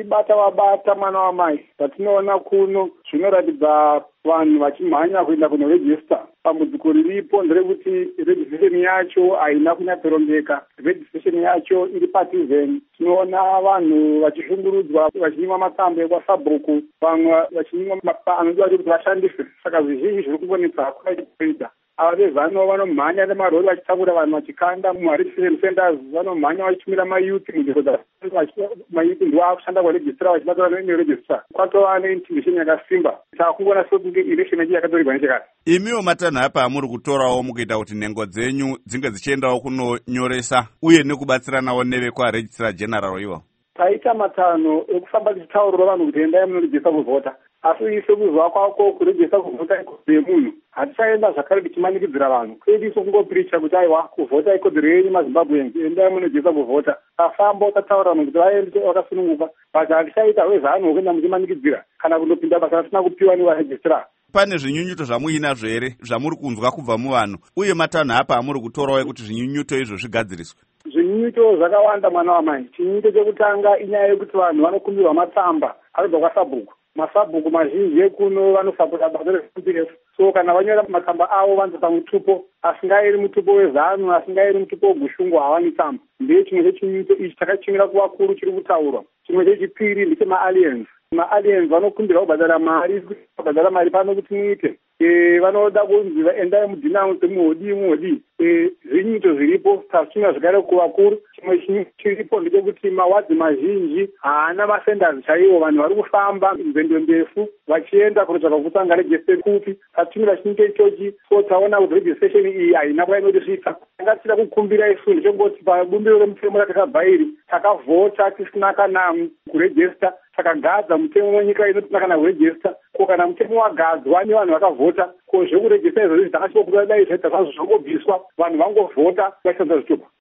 bata mwana wamai. Patinoona kuno zvinoratidza vanhu vachimhanya kuenda kunorejista. Dambudziko riripo nderekuti registration yacho haina kunyatsorongeka. Registration yacho iri partisan. Tinoona vanhu vachishungurudzwa vachinyimwa matsamba ekwaSabhuku, vamwe vachinyimwa anoita kuti vashandise. Saka zvizhinji zviri kungonetsa kuita. Ava vezano vanomhanya nemarori vachitakura vanhu vachikanda mumaregistration centers, vanomhanya vachitumira mayuti munzvimbo mayuti ndiwo akushanda kuregistera vachibatana neregistrar. Kwatova neintimidation yakasimba. Saka kungoona sokunge election yacho yakatorigwa nechekare. Imiwo matanho apa amuri kutorawo mukuita kuti nhengo dzenyu dzinge dzichiendawo kunonyoresa uye nekubatsiranawo nevekwaregistrar general ivo. Taita matanho ekufamba tichitaurira vanhu kuti endai munorejista kuvhota. Asi sekuzwa kwako kurejista kuvhota ikodzero yemunhu, hatichaenda zvakare tichimanikidzira vanhu. Kwedu isu kungopiricha kuti aiwa kuvhota ikodzero yenyu maZimbabweans, endai munorejista kuvhota. Tafamba ukataura vanhu kuti vaende vakasununguka, but hatichaita wezano wekuenda muchimanikidzira kana kundopinda basa rasina kupiwa nevaregistrar. Pane zvinyunyuto zvamuinazvo here zvamuri kunzwa kubva muvanhu, uye matanho apa amuri kutorawo kuti zvinyunyuto izvo zvigadziriswe? Zvinyunyuto zvakawanda mwana wamai. Chinyunyuto chekutanga inyaya yekuti vanhu vanokumbirwa matsamba anobva kwaSabhuku. Masabhuku mazhinji ekuno vanosapota basa reCPF. So kana vanyora matsamba avo vanza pamutupo, asingairi mutupo wezanu, asingairi mutupo wegushungu, havani tsamba. Ndiye chimwe chechinyunyuto ichi takachimira kuvakuru chiri kutaurwa. Chimwe chechipiri ndechema-aliens. Ma-aliens vanokumbirwa kubhadhara mari pano kuti muite. Vanoda kunzi vaendai mudhinaunse muhodi. Zvinyunyuto zviripo tachimira zvakare kuvakuru. Chimwe chiripo ndechekuti mawadzi mazhinji haana masenders chaivo, vanhu vari kufamba nzendo ndefu vachienda kunotsvaka kutanga registration kupi. Tachimira chinyunyuto ichochi, so taona kuti registration iyi haina kwainodisvika. Tangasira kukumbira isu ndechongoti pabumbiro remutemo ratakabva iri takavhota tisina kana kurejista, takagadza mutemo wenyika inotina kana kurejista. Ko kana mutemo wagadzwa nevanhu vakavhota, ko zvekurejista izvozvi zvakachikokuda dai zvaita zvazvo zvangobviswa, vanhu vangovhota vachishandisa zvitupa.